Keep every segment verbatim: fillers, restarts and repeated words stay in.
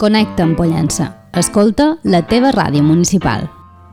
Connecta amb Pollença. Escolta la teva ràdio municipal.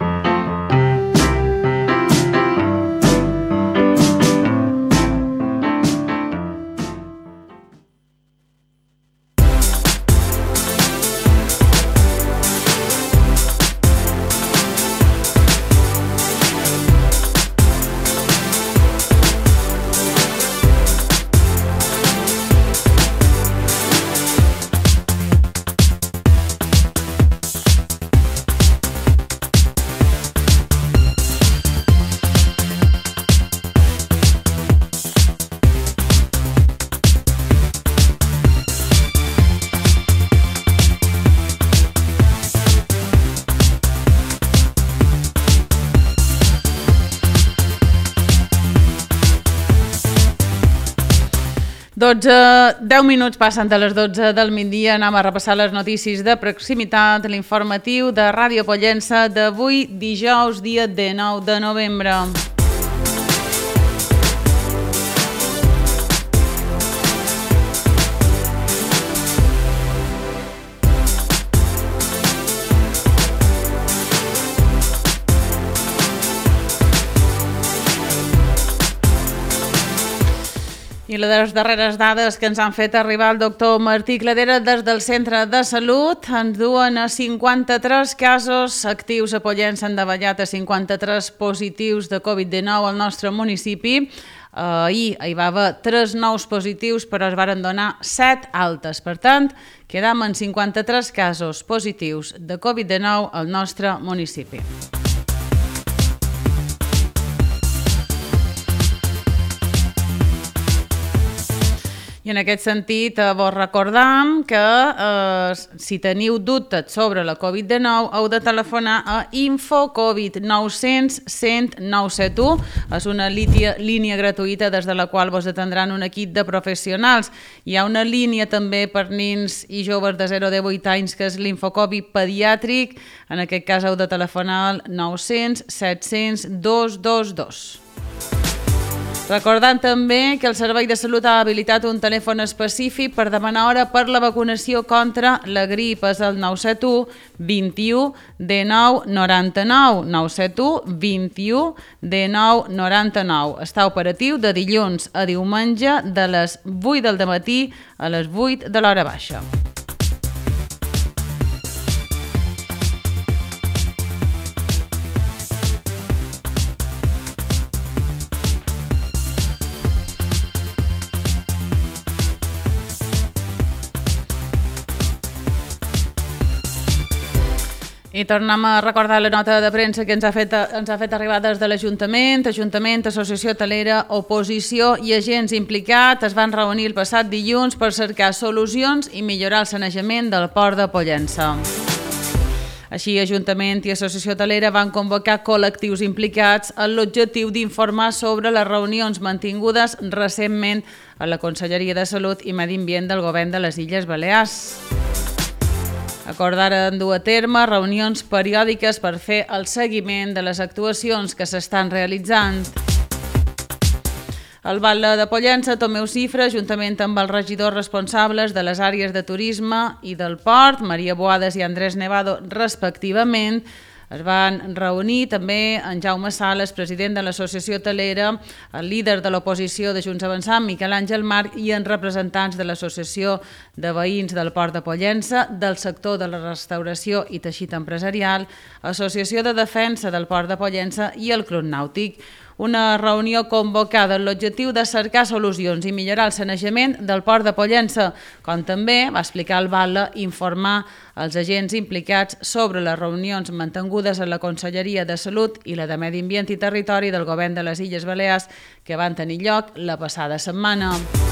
dotze, deu minuts passen de les dotze del migdia, anem a repassar les notícies de proximitat, l'informatiu de Ràdio Pollença d'avui, dijous, dia dinou de novembre. I les darreres dades que ens han fet arribar el doctor Martí Cladera des del Centre de Salut ens duen a cinquanta-tres casos actius a Pollença, han davallat a cinquanta-tres positius de covid dinou al nostre municipi. Ahir hi va haver tres nous positius, però es varen donar set altes. Per tant, quedam en cinquanta-tres casos positius de covid dinou al nostre municipi. I en aquest sentit, vos recordam que eh, si teniu dubtes sobre la covid dinou heu de telefonar a Infocovid nou cents cent nou set u. És una línia gratuïta des de la qual vos atendran un equip de professionals. Hi ha una línia també per nens i joves de zero a divuit anys que és l'Infocovid pediàtric. En aquest cas heu de telefonar al nou cents set cents dos dos dos. Recordant també que el Servei de Salut ha habilitat un telèfon específic per demanar hora per la vacunació contra la grip. És el nou set u vint-i-u dinou noranta-nou. nou set u vint-i-u dinou noranta-nou. Està operatiu de dilluns a diumenge de les vuit del dematí a les vuit de l'hora baixa. I tornem a recordar la nota de premsa que ens ha fet, ens ha fet arribar des de l'Ajuntament. Ajuntament, Associació Hotelera, oposició i agents implicats es van reunir el passat dilluns per cercar solucions i millorar el sanejament del port de Pollença. Així, Ajuntament i Associació Hotelera van convocar col·lectius implicats amb l'objectiu d'informar sobre les reunions mantingudes recentment a la Conselleria de Salut i Medi Ambient del Govern de les Illes Balears. Acordaren dur a terme reunions periòdiques per fer el seguiment de les actuacions que s'estan realitzant. El batlle de Pollença, Tomeu Cifra, juntament amb els regidors responsables de les àrees de turisme i del port, Maria Boades i Andrés Nevado, respectivament, es van reunir també en Jaume Sales, president de l'Associació Hotelera, el líder de l'oposició de Junts Avançant, Miquel Àngel Marc, i en representants de l'Associació de Veïns del Port de Pollença, del sector de la restauració i teixit empresarial, Associació de Defensa del Port de Pollença i el Club Nàutic. Una reunió convocada amb l'objectiu de cercar solucions i millorar el sanejament del Port de Pollença, com també va explicar el batlle, informar els agents implicats sobre les reunions mantingudes a la Conselleria de Salut i la de Medi Ambient i Territori del Govern de les Illes Balears que van tenir lloc la passada setmana.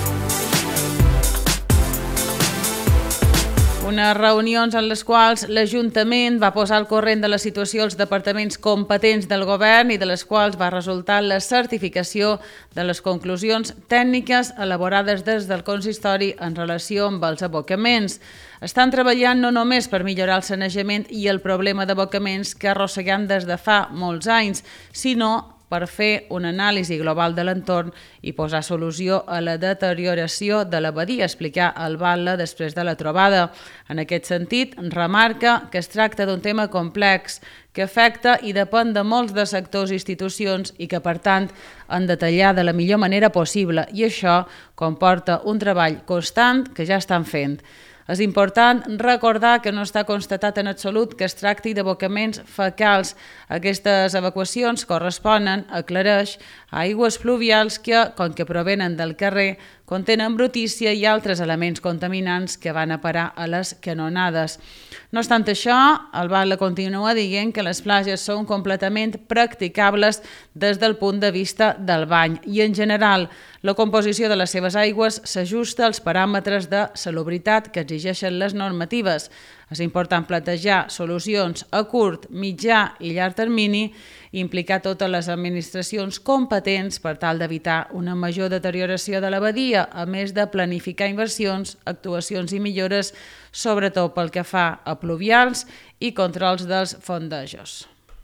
Unes reunions en les quals l'Ajuntament va posar al corrent de la situació als departaments competents del govern i de les quals va resultar la certificació de les conclusions tècniques elaborades des del consistori en relació amb els abocaments. Estan treballant no només per millorar el sanejament i el problema d'abocaments que arrosseguem des de fa molts anys, sinó per fer una anàlisi global de l'entorn i posar solució a la deterioració de la badia, explicar el Batlle després de la trobada. En aquest sentit, remarca que es tracta d'un tema complex que afecta i depèn de molts de sectors i institucions i que, per tant, han de tallar de la millor manera possible i això comporta un treball constant que ja estan fent. És important recordar que no està constatat en absolut que es tracti d'abocaments fecals. Aquestes evacuacions corresponen, aclareix, a aigües pluvials que, com que provenen del carrer, contenen brutícia i altres elements contaminants que van a parar a les canonades. No obstant això, el Batlle continua dient que les platges són completament practicables des del punt de vista del bany i, en general, la composició de les seves aigües s'ajusta als paràmetres de salubritat que exigeixen les normatives. És important plantejar solucions a curt, mitjà i llarg termini i implicar totes les administracions competents per tal d'evitar una major deterioració de la badia, a més de planificar inversions, actuacions i millores, sobretot pel que fa a pluvials i controls dels fondejos.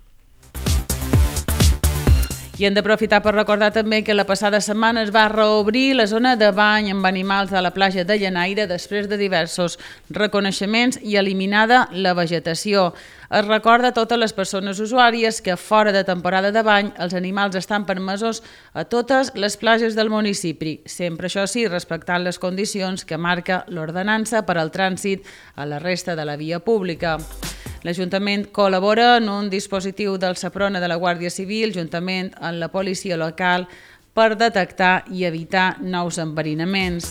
I hem d'aprofitar per recordar també que la passada setmana es va reobrir la zona de bany amb animals de la platja de Llenaire després de diversos reconeixements i eliminada la vegetació. Es recorda a totes les persones usuàries que fora de temporada de bany els animals estan permesos a totes les platges del municipi, sempre això sí respectant les condicions que marca l'ordenança per al trànsit a la resta de la via pública. L'Ajuntament col·labora en un dispositiu del Seprona de la Guàrdia Civil, juntament amb la policia local, per detectar i evitar nous enverinaments.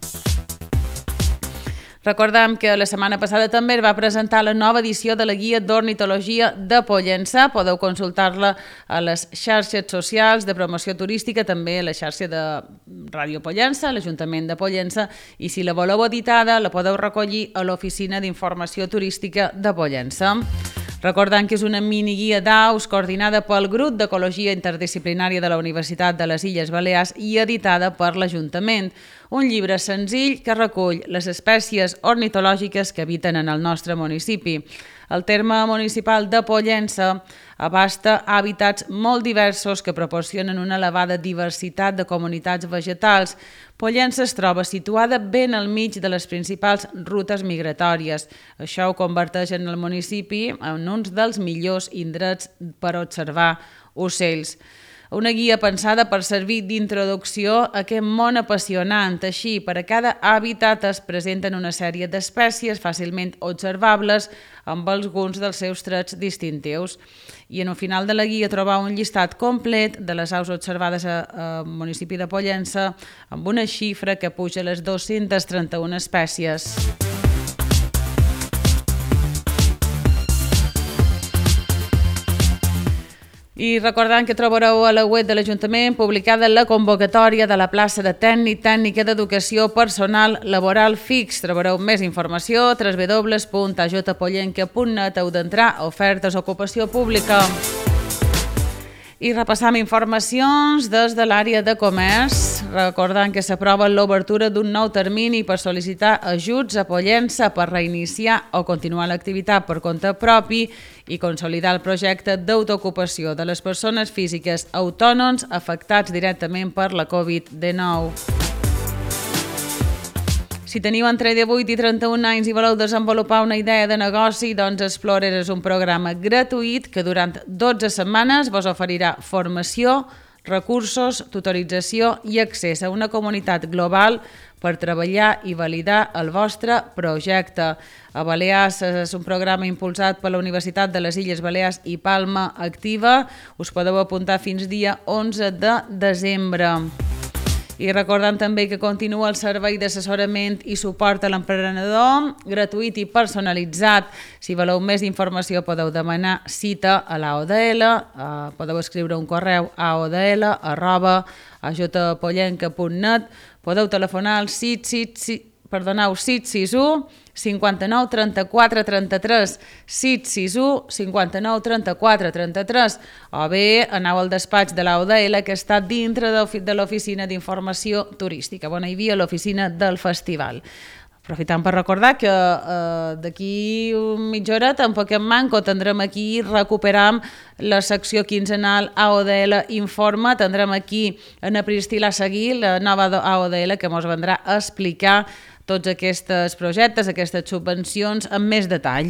Recordem que la setmana passada també va presentar la nova edició de la Guia d'Ornitologia de Pollença. Podeu consultar-la a les xarxes socials de promoció turística, també a la xarxa de Ràdio Pollença, l'Ajuntament de Pollença, i si la voleu editada la podeu recollir a l'Oficina d'Informació Turística de Pollença. Recordant que és una miniguia d'aus coordinada pel Grup d'Ecologia Interdisciplinària de la Universitat de les Illes Balears i editada per l'Ajuntament. Un llibre senzill que recull les espècies ornitològiques que habiten en el nostre municipi. El terme municipal de Pollença abasta hàbitats molt diversos que proporcionen una elevada diversitat de comunitats vegetals. Pollença es troba situada ben al mig de les principals rutes migratòries. Això ho converteix en el municipi en un dels millors indrets per observar ocells. Una guia pensada per servir d'introducció a aquest món apassionant. Així, per a cada hàbitat es presenten una sèrie d'espècies fàcilment observables amb alguns dels seus trets distintius. I en el final de la guia trobar un llistat complet de les aus observades al municipi de Pollença amb una xifra que puja a les dos-centes trenta-una espècies. I recordant que trobareu a la web de l'Ajuntament publicada la convocatòria de la plaça de tècnic tècnica d'educació personal laboral fix. Trobareu més informació a w w w punt a j pollenca punt net. Heu d'entrar a ofertes ocupació pública. I repassam informacions des de l'àrea de comerç, recordant que s'aprova l'obertura d'un nou termini per sol·licitar ajuts a Pollença per reiniciar o continuar l'activitat per compte propi i consolidar el projecte d'autoocupació de les persones físiques autònoms afectats directament per la covid dinou. Si teniu entre divuit i trenta-un anys i voleu desenvolupar una idea de negoci, doncs Explorer és un programa gratuït que durant dotze setmanes vos oferirà formació, recursos, tutorització i accés a una comunitat global per treballar i validar el vostre projecte. A Balears és un programa impulsat per la Universitat de les Illes Balears i Palma Activa. Us podeu apuntar fins dia onze de desembre. I recordant també que continua el servei d'assessorament i suport a l'emprenedor, gratuït i personalitzat. Si voleu més informació podeu demanar cita a l'A O D L, uh, podeu escriure un correu a o d l arroba a j pollenca punt net, podeu telefonar al sis sis u cinquanta-nou trenta-quatre trenta-tres, sis sis u cinquanta-nou trenta-quatre trenta-tres, o bé aneu al despatx de l'A O D L que està dintre de l'Oficina d'Informació Turística. Bona hi havia l'oficina del festival. Aprofitant per recordar que eh, d'aquí mitja hora, tampoc en manco, tindrem aquí, recuperam la secció quinzenal A O D L Informa, tindrem aquí en Pristil a seguir, la nova A O D L, que ens vendrà a explicar tots aquests projectes, aquestes subvencions, amb més detall.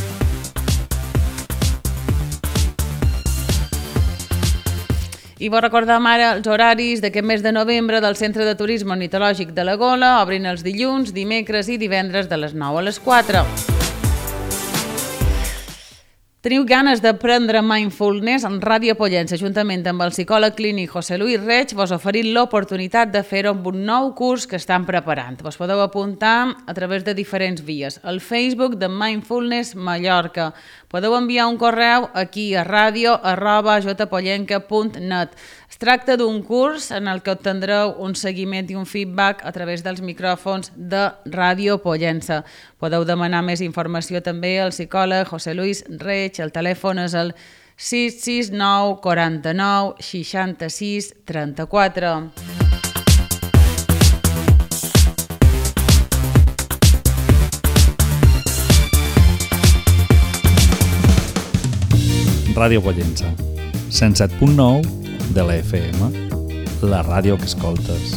I vos recordem ara els horaris d'aquest mes de novembre del Centre de Turisme Ornitològic de la Gola, obrin els dilluns, dimecres i divendres de les nou a les quatre. Teniu ganes d'aprendre mindfulness? En Ràdio Pollença, juntament amb el psicòleg clínic José Luis Reig, vos oferim l'oportunitat de fer-ho amb un nou curs que estan preparant. Vos podeu apuntar a través de diferents vies. El Facebook de Mindfulness Mallorca. Podeu enviar un correu aquí a radio arroba jpollenca punt net. Es tracta d'un curs en el que obtindreu un seguiment i un feedback a través dels micròfons de Ràdio Pollença. Podeu demanar més informació també al psicòleg José Luis Reig. El telèfon és el sis sis nou quaranta-nou seixanta-sis trenta-quatre. Ràdio Pollença, cent set punt nou de la F M, la ràdio que escoltes.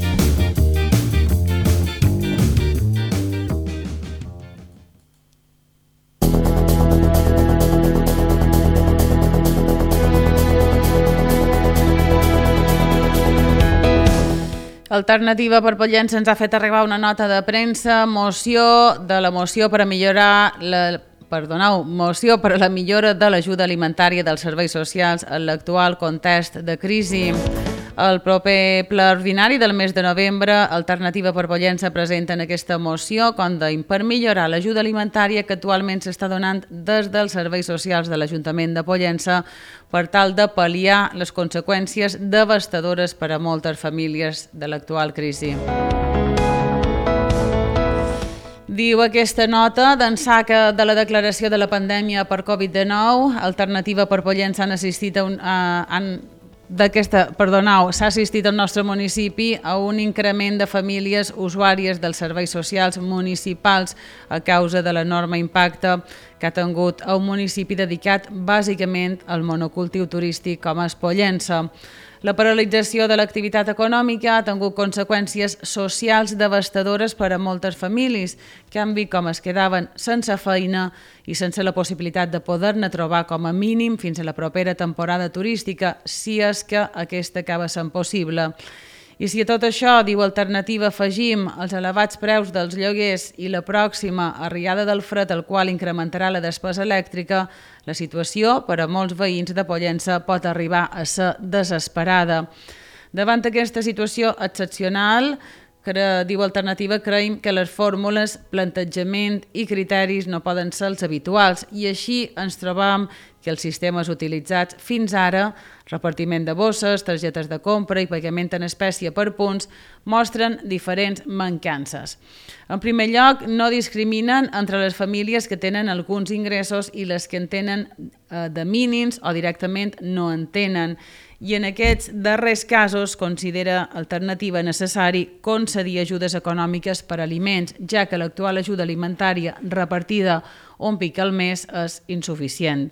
Alternativa per Pollença ens ha fet arribar una nota de premsa, moció de la moció per a millorar la... Perdoneu, moció per a la millora de l'ajuda alimentària dels serveis socials en l'actual context de crisi. El proper ple ordinari del mes de novembre, Alternativa per Pollença presenten aquesta moció per millorar l'ajuda alimentària que actualment s'està donant des dels serveis socials de l'Ajuntament de Pollença per tal de pal·liar les conseqüències devastadores per a moltes famílies de l'actual crisi. Diu aquesta nota, d'ençà que de la declaració de la pandèmia per Covid dinou, Alternativa per Pollença han assistit a un... A, han, d'aquesta, perdoneu, s'ha assistit al nostre municipi a un increment de famílies usuàries dels serveis socials municipals a causa de l'enorme impacte que ha tingut a un municipi dedicat bàsicament al monocultiu turístic com és Pollença. La paralització de l'activitat econòmica ha tingut conseqüències socials devastadores per a moltes famílies que han vist com es quedaven sense feina i sense la possibilitat de poder-ne trobar com a mínim fins a la propera temporada turística, si és que aquesta acaba sent possible. I si a tot això, diu Alternativa, afegim els elevats preus dels lloguers i la pròxima arribada del fred, el qual incrementarà la despesa elèctrica, la situació per a molts veïns de Pollença pot arribar a ser desesperada. Davant aquesta situació excepcional, diu Alternativa, creiem que les fórmules, plantejament i criteris no poden ser els habituals i així ens trobam que els sistemes utilitzats fins ara, repartiment de bosses, targetes de compra i pagament en espècie per punts, mostren diferents mancances. En primer lloc, no discriminen entre les famílies que tenen alguns ingressos i les que en tenen de mínims o directament no en tenen. I en aquests darrers casos considera Alternativa necessari concedir ajudes econòmiques per a aliments, ja que l'actual ajuda alimentària repartida un pic al mes és insuficient.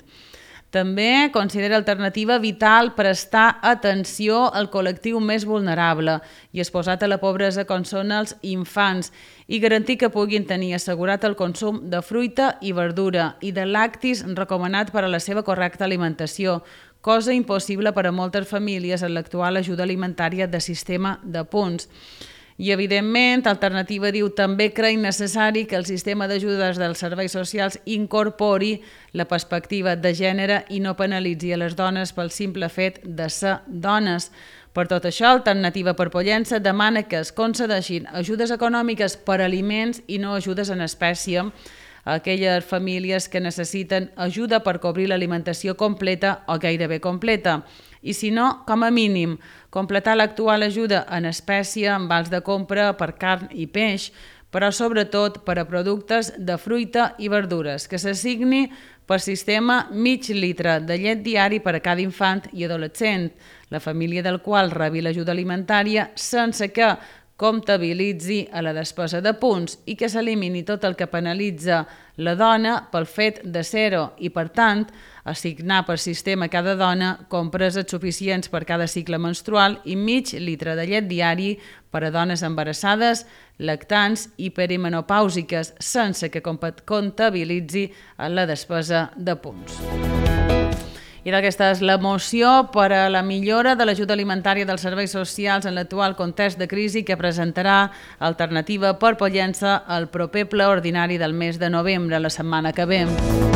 També considera Alternativa vital prestar atenció al col·lectiu més vulnerable i exposat a la pobresa com són els infants i garantir que puguin tenir assegurat el consum de fruita i verdura i de lactis recomanat per a la seva correcta alimentació, cosa impossible per a moltes famílies en l'actual ajuda alimentària de sistema de punts. I, evidentment, Alternativa diu també crec necessari que el sistema d'ajudes dels serveis socials incorpori la perspectiva de gènere i no penalitzi a les dones pel simple fet de ser dones. Per tot això, Alternativa per Pollença demana que es concedeixin ajudes econòmiques per a aliments i no ajudes en espècie a aquelles famílies que necessiten ajuda per cobrir l'alimentació completa o gairebé completa. I si no, com a mínim, completar l'actual ajuda en espècie en vals de compra per carn i peix, però sobretot per a productes de fruita i verdures, que s'assigni per sistema mig litre de llet diari per a cada infant i adolescent, la família del qual rebi l'ajuda alimentària sense que comptabilitzi a la despesa de punts i que s'elimini tot el que penalitza la dona pel fet de ser-ho i, per tant, assignar per sistema a cada dona compreses suficients per cada cicle menstrual i mig litre de llet diari per a dones embarassades, lactants i perimenopàusiques, sense que comptabilitzi la despesa de punts. I aquesta és la moció per a la millora de l'ajuda alimentària dels serveis socials en l'actual context de crisi que presentarà Alternativa per Pollença el proper ple ordinari del mes de novembre, la setmana que ve.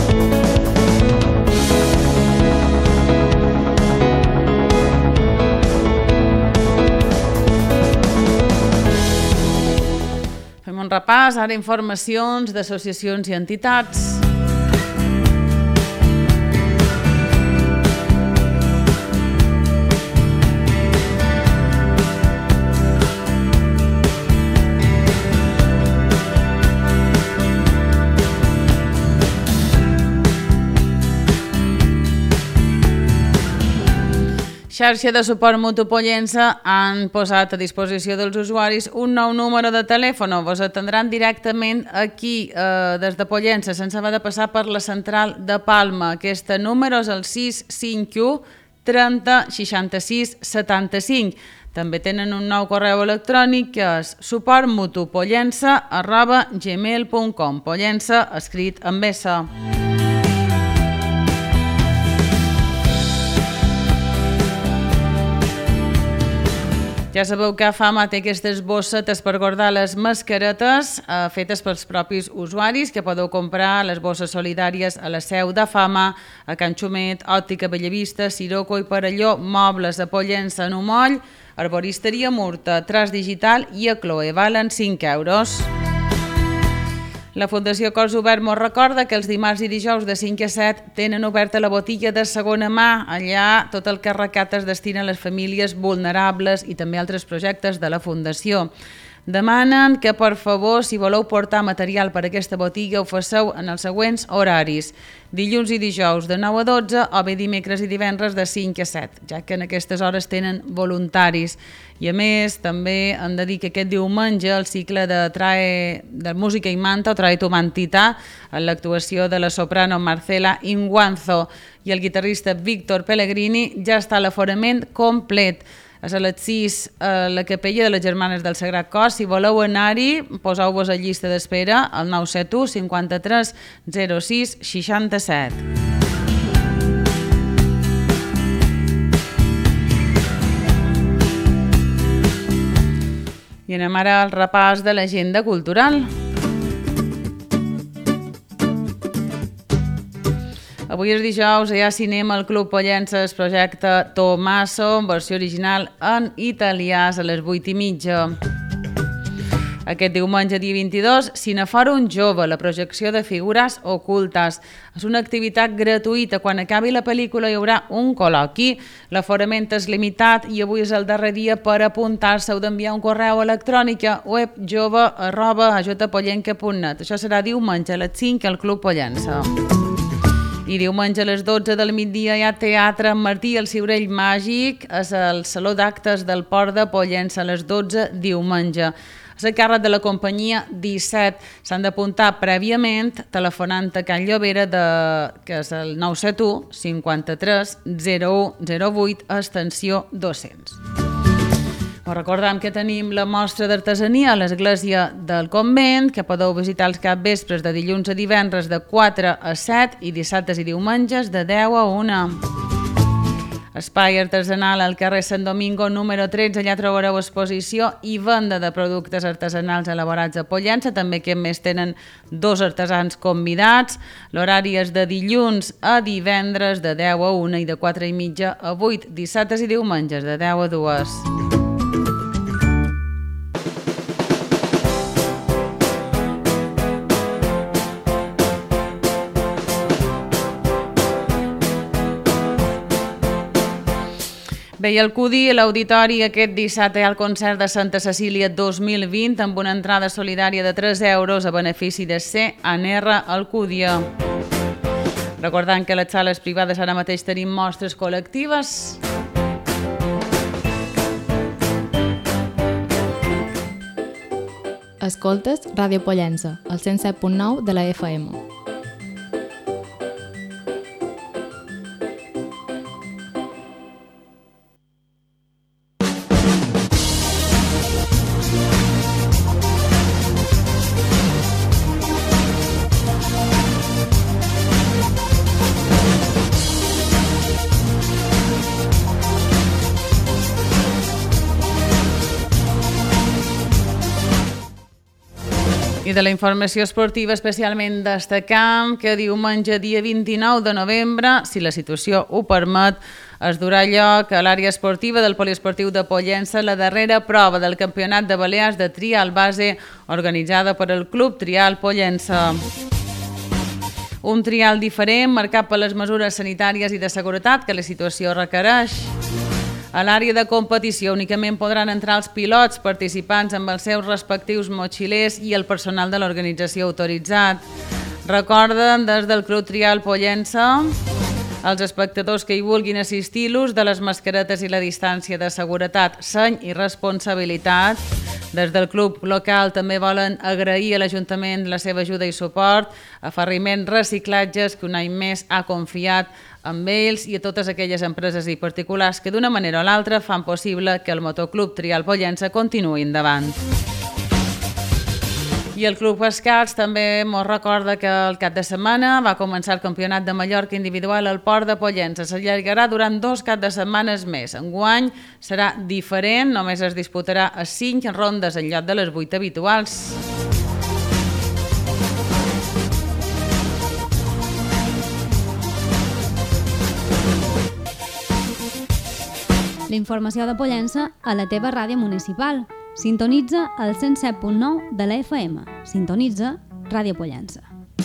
Fem un repàs, ara informacions d'associacions i entitats. Xarxa de Suport Mutu Pollença han posat a disposició dels usuaris un nou número de telèfon. Vos atendran directament aquí, eh, des de Pollença, sense haver de passar per la central de Palma. Aquest número és el sis cinc u trenta seixanta-sis setanta-cinc. També tenen un nou correu electrònic que és suportmutupollença arroba gmail punt com. Pollença escrit amb S. Ja sabeu que Fama té aquestes bossetes per guardar les mascaretes eh, fetes pels propis usuaris, que podeu comprar les bosses solidàries a la seu de Fama, a Can Xumet, Òptica Bellavista, Siroco i Parelló, Mobles a Pollença, Numoll, Arboristeria Murta, Tras Digital i a Chloe. Valen cinc euros. La Fundació Cos Obert mos recorda que els dimarts i dijous de cinc a set tenen oberta la botiga de segona mà. Allà tot el que recapta es destina a les famílies vulnerables i també altres projectes de la Fundació. Demanen que, per favor, si voleu portar material per a aquesta botiga, ho faceu en els següents horaris. Dilluns i dijous de nou a dotze o bé dimecres i divendres de cinc a set, ja que en aquestes hores tenen voluntaris. I a més, també hem de dir que aquest diumenge el cicle de, trae, de música i manta, o Trae tu mantita, en l'actuació de la soprano Marcela Inguanzo i el guitarrista Víctor Pellegrini, ja està a l'aforament complet. És a les sis a la capella de les Germanes del Sagrat Cor. Si voleu anar-hi, poseu-vos a llista d'espera al nou set u cinquanta-tres zero sis seixanta-set. I anem ara al repàs de l'agenda cultural. Avui és dijous, hi ha cinema al Club Pollença, es projecta Tommaso, en versió original en italià, a les vuit i mitja. Aquest diumenge, dia vint-i-dos, Cinefòrum Jove, la projecció de figures ocultes. És una activitat gratuïta. Quan acabi la pel·lícula hi haurà un col·loqui. L'aforament és limitat i avui és el darrer dia per apuntar-se. Heu d'enviar un correu electrònic a webjove arroba ajotapollenca punt net. Això serà diumenge a les cinc al Club Pollença. I diumenge a les dotze del migdia hi ha teatre amb Martí el Ciurell Màgic, és el Saló d'Actes del Port de Pollença a les dotze diumenge. És a càrrec de la companyia disset. S'han d'apuntar prèviament telefonant a Can Llobera, de, que és el nou set u cinquanta-tres zero u zero vuit, extensió dos-cents. Us recordem que tenim la mostra d'artesania a l'església del convent, que podeu visitar els capvespres de dilluns a divendres de quatre a set i dissabtes i diumenges de deu a una. Espai artesanal al carrer Sant Domingo número tretze, allà trobareu exposició i venda de productes artesanals elaborats a Pollença, també que més tenen dos artesans convidats. L'horari és de dilluns a divendres de deu a una i de quatre i mitja a vuit, dissabtes i diumenges de deu a dues. Bé, i el Cudi, l'auditori, aquest dissabte hi ha el concert de Santa Cecília dos mil vint amb una entrada solidària de tres euros a benefici de C N R Alcúdia. Recordant que a les sales privades ara mateix tenim mostres col·lectives. Escoltes Ràdio Pollença, al cent set punt nou de la F M. I de la informació esportiva especialment destacam que diumenge dia vint-i-nou de novembre, si la situació ho permet, es durà lloc a l'àrea esportiva del Poliesportiu de Pollença la darrera prova del Campionat de Balears de trial base organitzada per el Club Trial Pollença. Un trial diferent marcat per les mesures sanitàries i de seguretat que la situació requereix. A l'àrea de competició únicament podran entrar els pilots participants amb els seus respectius motxilers i el personal de l'organització autoritzat. Recorden des del Club Trial Pollença els espectadors que hi vulguin assistir l'ús de les mascaretes i la distància de seguretat, seny i responsabilitat. Des del club local també volen agrair a l'Ajuntament la seva ajuda i suport, a Ferriment Reciclatges, que un any més ha confiat amb ells, i a totes aquelles empreses i particulars que d'una manera o l'altra fan possible que el Motoclub Trial Pollença continuï endavant. I el Club Escalç també mos recorda que el cap de setmana va començar el Campionat de Mallorca individual al Port de Pollença. S'allargarà durant dos caps de setmanes més. Enguany serà diferent, només es disputarà a cinc rondes en lloc de les vuit habituals. La informació de Pollença a la teva ràdio municipal. Sintonitza el cent set punt nou de la F M. Sintonitza Ràdio Pollença.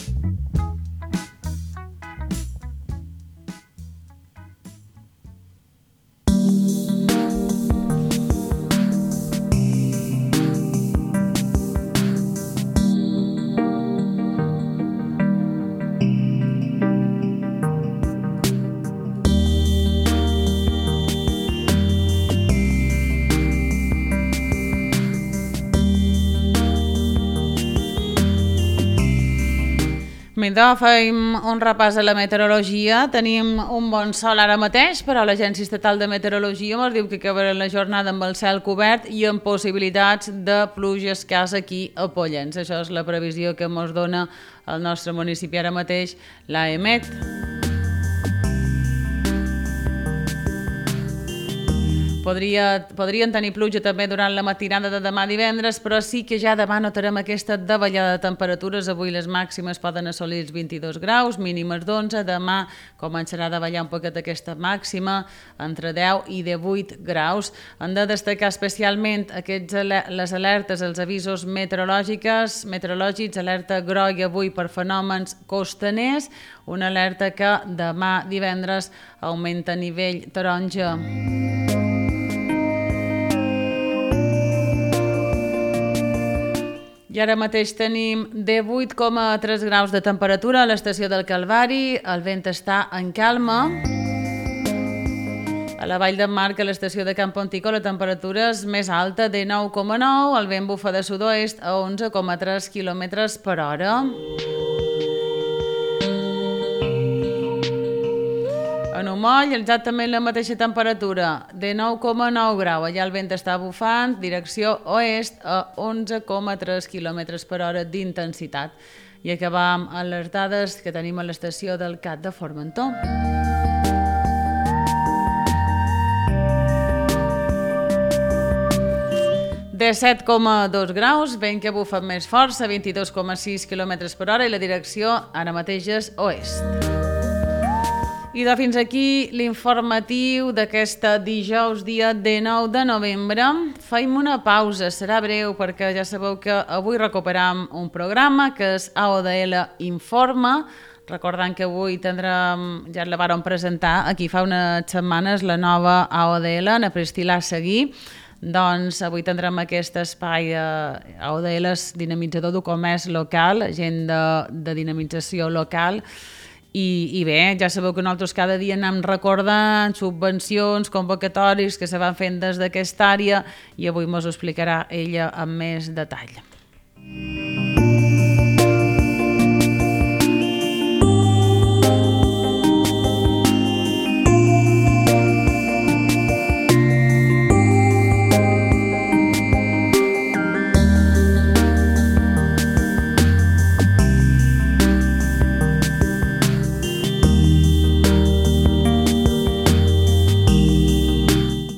Midó, fem un repàs a la meteorologia. Tenim un bon sol ara mateix, però l'Agència Estatal de Meteorologia ens diu que acabarà la jornada amb el cel cobert i amb possibilitats de pluja escassa aquí a Pollença. Això és la previsió que ens dona el nostre municipi ara mateix, l'AEMET. Podria, podrien tenir pluja també durant la matinada de demà divendres, però sí que ja demà notarem aquesta davallada de temperatures. Avui les màximes poden assolir els vint-i-dos graus, mínimes d'onze. Demà començarà a davallar un poquet aquesta màxima, entre deu i divuit graus. Han de destacar especialment aquests, les alertes, els avisos meteorològics, meteorològics, alerta groga avui per fenòmens costaners, una alerta que demà divendres augmenta a nivell taronja. I ara mateix tenim divuit coma tres graus de temperatura a l'estació del Calvari, el vent està en calma. A la Vall d'en Marc, a l'estació de Camp Pontico, la temperatura és més alta, de nou coma nou, el vent bufa de sud-oest a onze coma tres quilòmetres per hora. En Humoll, exactament la mateixa temperatura, de nou coma nou grau. Allà el vent està bufant, direcció oest, a onze coma tres quilòmetres per hora d'intensitat. I acabam amb les dades que tenim a l'estació del Cat de Formentor. disset coma dos graus, vent que bufa amb més força, vint-i-dos coma sis quilòmetres per hora, i la direcció ara mateix és oest. I de fins aquí l'informatiu d'aquesta dijous, dia dinou de novembre. Faim una pausa, serà breu, perquè ja sabeu que avui recuperam un programa que és A O D L Informa. Recordant que avui tindrem, ja la vàrem presentar aquí fa unes setmanes, la nova A O D L, na Pristil·là Seguí. Doncs avui tindrem aquest espai A O D L, dinamitzador de comerç local, gent de, de dinamització local. I, I bé, ja sabeu que nosaltres cada dia anem recordant subvencions, convocatoris que se van fent des d'aquesta àrea, i avui mos ho explicarà ella amb més detall.